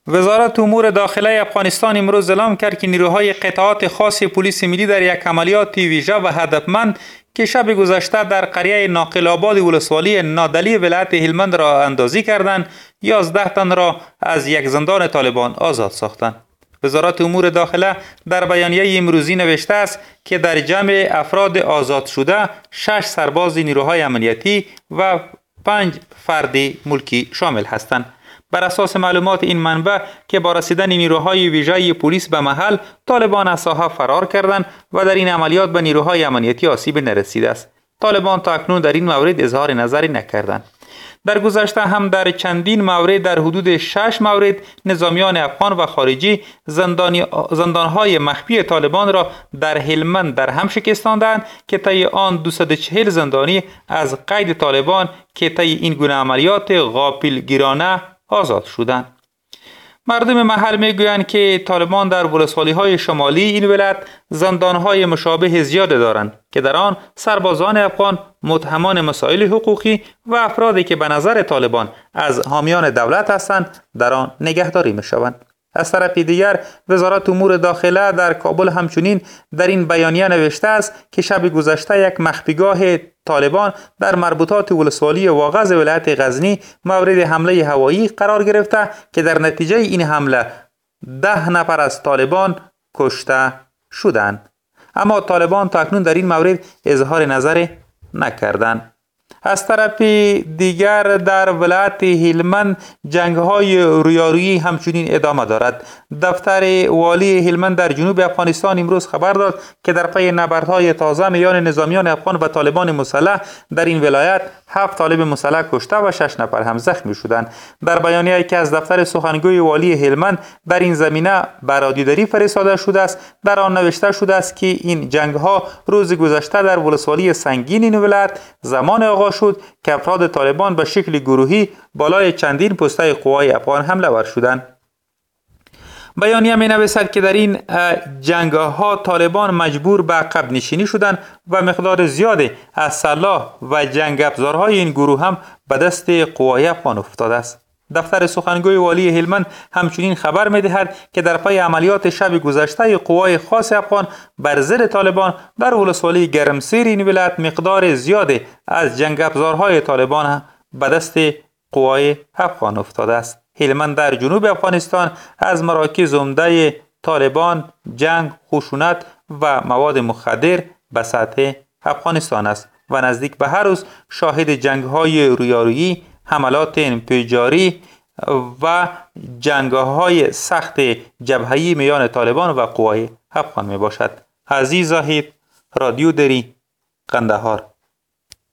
وزارت امور داخله افغانستان امروز اعلام کرد که نیروهای قطعات خاص پلیس ملی در یک عملیات ویژه و هدفمند که شب گذشته در قریه ناقل آباد ولسوالی نادلی ولایت هلمند را اندازی کردند، 11 تن را از یک زندان طالبان آزاد ساختند. وزارت امور داخله در بیانیه امروزی نوشته است که در جمع افراد آزاد شده 6 سرباز نیروهای امنیتی و 5 فرد ملکی شامل هستند. بر اساس معلومات این منبع که با رسیدن نیروهای ویژه پلیس به محل، طالبان از ساحه فرار کردند و در این عملیات به نیروهای امنیتی آسیب نرسیده است. طالبان تا اکنون در این مورد اظهار نظری نکردند. در گذشته هم در چندین مورد در حدود 6 مورد نظامیان افغان و خارجی زندانهای مخفی طالبان را در هلمند در هم شکستاندند که طی آن 240 زندانی از قید طالبان که طی این گونه عملیات غافلگیرانه آزاد شدند. مردم محل میگویند که طالبان در ولسوالی‌های شمالی این ولایت زندان‌های مشابه زیاد دارند که در آن سربازان افغان متهمان مسائل حقوقی و افرادی که به نظر طالبان از حامیان دولت هستند در آن نگهداری می‌شوند. از طرف دیگر وزارت امور داخله در کابل همچنین در این بیانیه نوشته است که شب گذشته یک مخفیگاه طالبان در مربوطات ولسوالی واغظ ولایت غزنی مورد حمله هوایی قرار گرفته که در نتیجه این حمله 10 نفر از طالبان کشته شدند. اما طالبان تا اکنون در این مورد اظهار نظر نکردند. از طرف دیگر در ولایت هلمند جنگ‌های رویارویی همچنین ادامه دارد. دفتر والی هلمند در جنوب افغانستان امروز خبر داد که در پی نبردهای تازه میان نظامیان افغان و طالبان مسلح در این ولایت 7 طالب مسلح کشته و 6 نفر هم زخمی شدند. در بیانیه‌ای که از دفتر سخنگوی والی هلمند در این زمینه به رادیوداری فرستاده شده است، در آن نوشته شده است که این جنگ‌ها روز گذشته در ولسوالی سنگین این ولایت زمان آغاز شد که افراد طالبان به شکل گروهی بالای چندین پسته قوای افغان حمله ور شدند. بیانیه می نویسد که در این جنگ‌ها طالبان مجبور به عقب نشینی شدند و مقدار زیادی از سلاح و جنگ افزارهای این گروه هم به دست قوای افغان افتاده است. دفتر سخنگوی والی هلمند همچنین خبر می‌دهد که در پی عملیات شب گذشته قوای خاص افغان بر ضد طالبان در ولسوالی گرمسیر این ولایت مقدار زیادی از جنگ افزارهای طالبان به دست قوای افغان افتاده است. هلمند در جنوب افغانستان از مراکز عمده طالبان، جنگ، خشونت و مواد مخدر به سطح افغانستان است و نزدیک به هر روز شاهد جنگ‌های رویارویی، حملات انفجاری و جنگ‌های سخت جبهه‌ای میان طالبان و قوای افغان می باشد. عزیز زاهد، رادیو دری، قندهار.